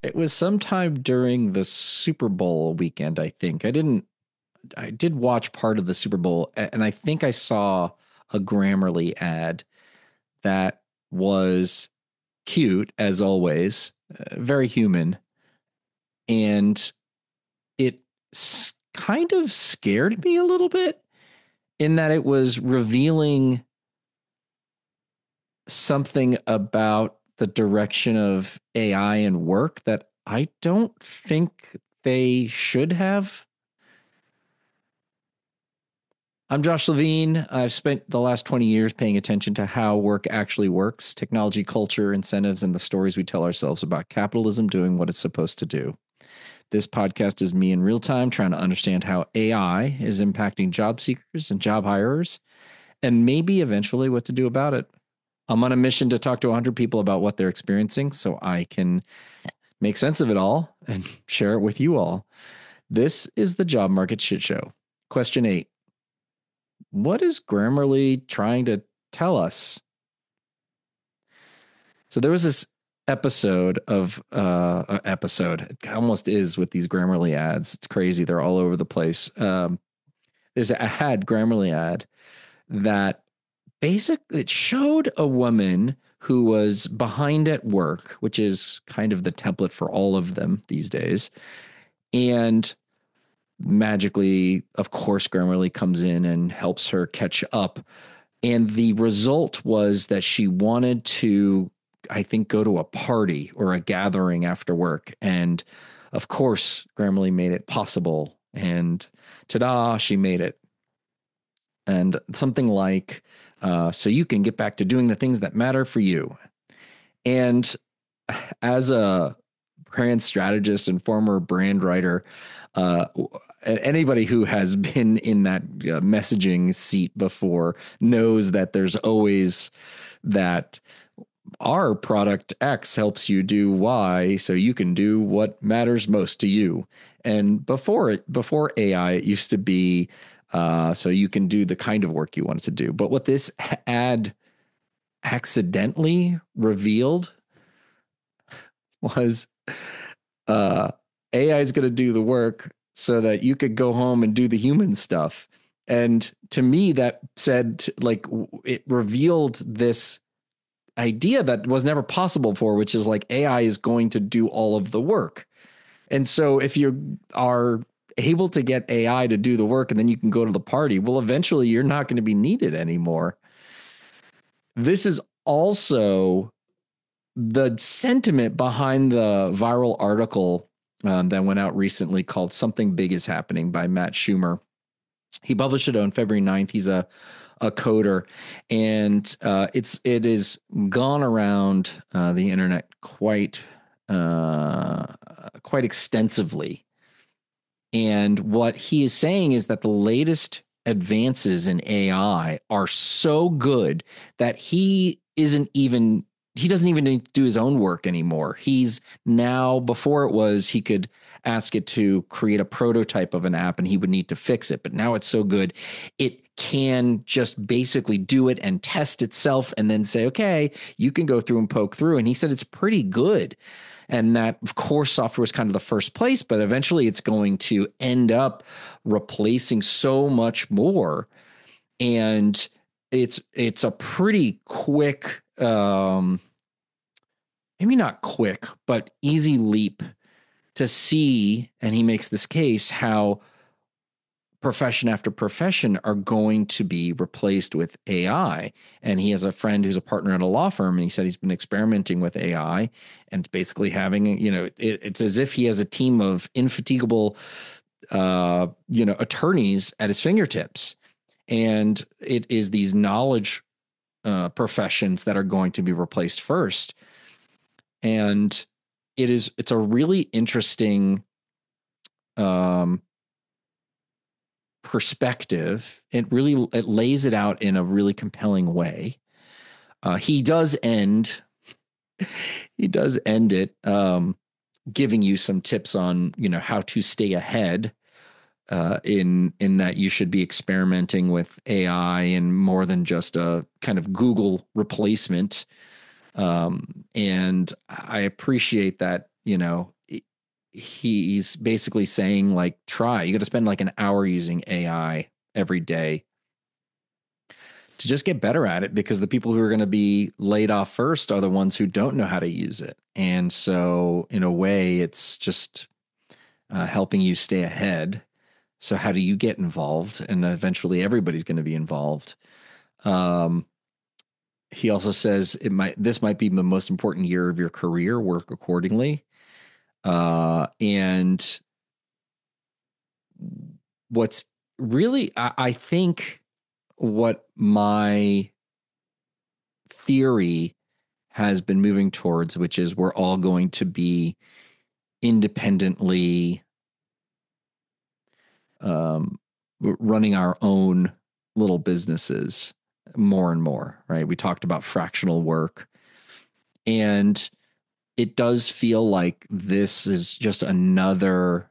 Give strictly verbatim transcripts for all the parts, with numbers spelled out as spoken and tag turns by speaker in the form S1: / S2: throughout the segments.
S1: It was sometime during the Super Bowl weekend, I think. I didn't I did watch part of the Super Bowl, and I think I saw a Grammarly ad that was cute as always, uh, very human, and it s- kind of scared me a little bit in that it was revealing something about the direction of A I and work that I don't think they should have. I'm Josh Levine. I've spent the last twenty years paying attention to how work actually works, technology, culture, incentives, and the stories we tell ourselves about capitalism doing what it's supposed to do. This podcast is me in real time trying to understand how A I is impacting job seekers and job hirers, and maybe eventually what to do about it. I'm on a mission to talk to one hundred people about what they're experiencing so I can make sense of it all and share it with you all. This is the Job Market Shit Show. Question eight. What is Grammarly trying to tell us? So there was this episode of uh episode. It almost is with these Grammarly ads. It's crazy. They're all over the place. Um, there's a ad, Grammarly ad, that basically it showed a woman who was behind at work, which is kind of the template for all of them these days. And magically, of course, Grammarly comes in and helps her catch up. And the result was that she wanted to, I think, go to a party or a gathering after work. And of course, Grammarly made it possible. And ta-da, she made it. And something like, uh, so you can get back to doing the things that matter for you. And as a brand strategist and former brand writer, uh, anybody who has been in that uh, messaging seat before knows that there's always that our product X helps you do Y, so you can do what matters most to you. And before it, before A I, it used to be uh, so you can do the kind of work you wanted to do. But what this ad accidentally revealed was uh, A I is going to do the work so that you could go home and do the human stuff. And to me, that said, like, it revealed this idea that was never possible before, which is like A I is going to do all of the work. And so if you are able to get A I to do the work and then you can go to the party, well, eventually you're not going to be needed anymore. This is also the sentiment behind the viral article um, that went out recently called Something Big is Happening by Matt Schumer. He published it on February ninth. He's a, a coder, and uh, it's it is gone around uh, the internet quite uh, quite extensively. And what he is saying is that the latest advances in A I are so good that he isn't even he doesn't even need to do his own work anymore. He's now, before it was, he could ask it to create a prototype of an app and he would need to fix it. But now it's so good, it can just basically do it and test itself and then say, okay, you can go through and poke through. And he said it's pretty good. And that, of course, software is kind of the first place, but eventually it's going to end up replacing so much more. And it's it's a pretty quick, um, maybe not quick, but easy leap to see, and he makes this case, how profession after profession are going to be replaced with A I. And he has a friend who's a partner at a law firm, and he said he's been experimenting with A I and basically having, you know, it, it's as if he has a team of infatigable, uh, you know, attorneys at his fingertips. And it is these knowledge uh, professions that are going to be replaced first. And it is, it's a really interesting um, perspective. It really, it lays it out in a really compelling way. Uh, he does end, he does end it, um, giving you some tips on, you know, how to stay ahead uh, in, in that you should be experimenting with A I and more than just a kind of Google replacement. Um, and I appreciate that, you know, he's basically saying, like, try, you got to spend like an hour using A I every day to just get better at it, because the people who are going to be laid off first are the ones who don't know how to use it. And so, in a way, it's just uh, helping you stay ahead. So, how do you get involved? And eventually, everybody's going to be involved. Um, he also says it might this might be the most important year of your career. Work accordingly. Uh, and what's really, I, I think, what my theory has been moving towards, which is we're all going to be independently um, running our own little businesses more and more, right? We talked about fractional work, and it does feel like this is just another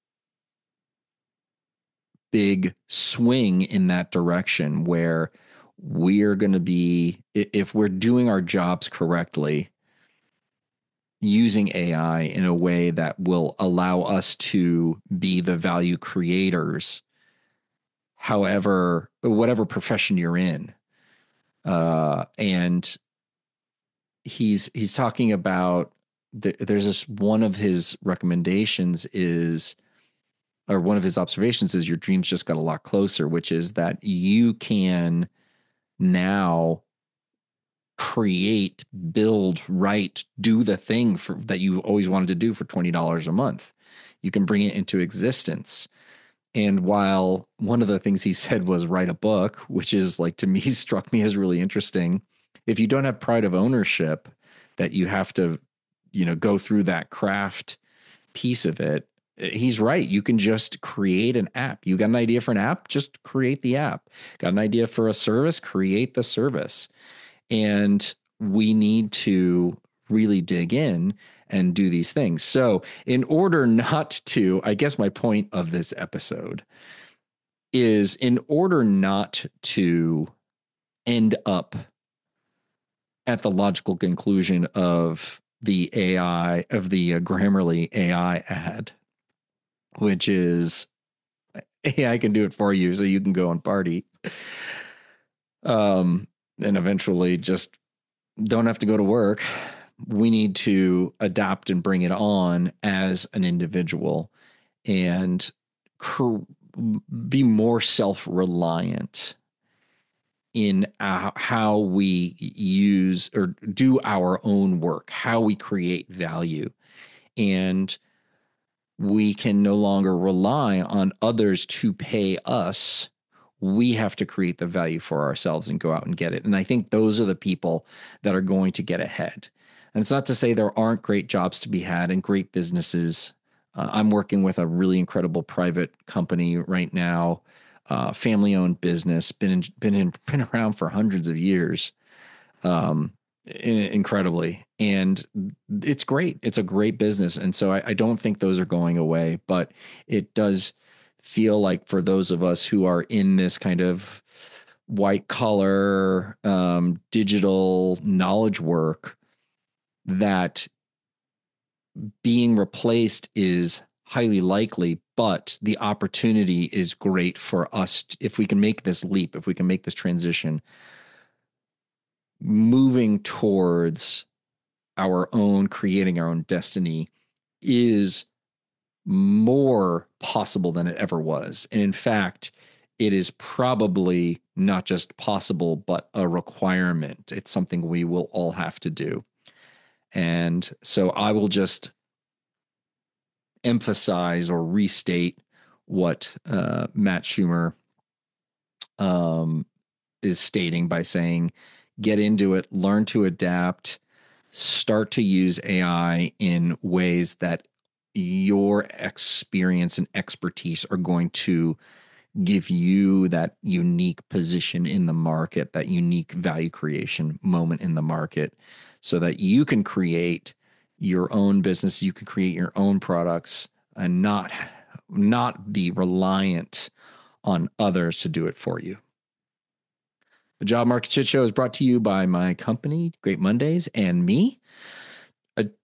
S1: big swing in that direction, where we're going to be, if we're doing our jobs correctly, using A I in a way that will allow us to be the value creators, however, whatever profession you're in. Uh, and he's he's talking about the, there's this, one of his recommendations is, or one of his observations is, your dreams just got a lot closer, which is that you can now create, build, write, do the thing for, that you always wanted to do for twenty dollars a month. You can bring it into existence. And while one of the things he said was write a book, which is, like, to me, struck me as really interesting. If you don't have pride of ownership, that you have to, you know, go through that craft piece of it, he's right. You can just create an app. You got an idea for an app? Just create the app. Got an idea for a service? Create the service. And we need to really dig in and do these things. So, in order not to, I guess my point of this episode is, in order not to end up at the logical conclusion of the A I, of the uh, Grammarly A I ad, which is A I can do it for you so you can go and party. Um, and eventually just don't have to go to work. We need to adapt and bring it on as an individual, and cr- be more self-reliant in our, how we use or do our own work, how we create value. And we can no longer rely on others to pay us. We have to create the value for ourselves and go out and get it. And I think those are the people that are going to get ahead. And it's not to say there aren't great jobs to be had and great businesses. Uh, I'm working with a really incredible private company right now, uh, family-owned business, been in, been in, been around for hundreds of years. Um, incredibly, and it's great. It's a great business, and so I, I don't think those are going away. But it does feel like, for those of us who are in this kind of white collar um, digital knowledge work, that being replaced is highly likely, but the opportunity is great for us if we can make this leap, if we can make this transition, moving towards our own, creating our own destiny, is more possible than it ever was. And in fact, it is probably not just possible, but a requirement. It's something we will all have to do. And so I will just emphasize or restate what uh, Matt Schumer um, is stating by saying, get into it, learn to adapt, start to use A I in ways that your experience and expertise are going to give you that unique position in the market, that unique value creation moment in the market, so that you can create your own business, you can create your own products, and not not be reliant on others to do it for you. The Job Market Shit Show is brought to you by my company, Great Mondays, and me. A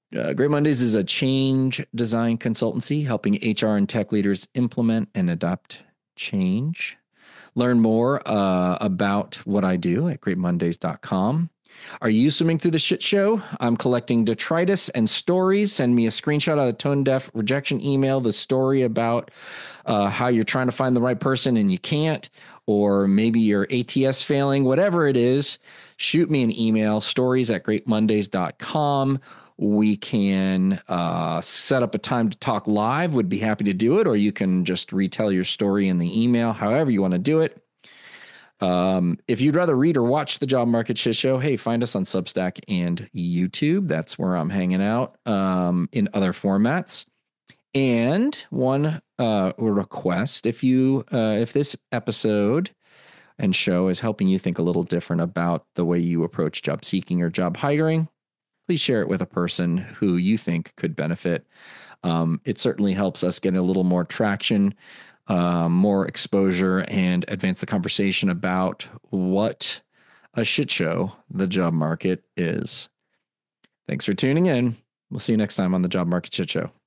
S1: Uh, Great Mondays is a change design consultancy helping H R and tech leaders implement and adopt change. Learn more uh, about what I do at great mondays dot com. Are you swimming through the shit show? I'm collecting detritus and stories. Send me a screenshot of the tone deaf rejection email, the story about uh, how you're trying to find the right person and you can't, or maybe your A T S failing, whatever it is. Shoot me an email, stories at great mondays dot com. We can uh, set up a time to talk live. Would be happy to do it, or you can just retell your story in the email, however you want to do it. Um, if you'd rather read or watch the Job Market Shit Show, hey, find us on Substack and YouTube. That's where I'm hanging out um, in other formats. And one uh, request: if you, uh, if this episode and show is helping you think a little different about the way you approach job seeking or job hiring, please share it with a person who you think could benefit. Um, it certainly helps us get a little more traction, um, more exposure, and advance the conversation about what a shit show the job market is. Thanks for tuning in. We'll see you next time on the Job Market Shit Show.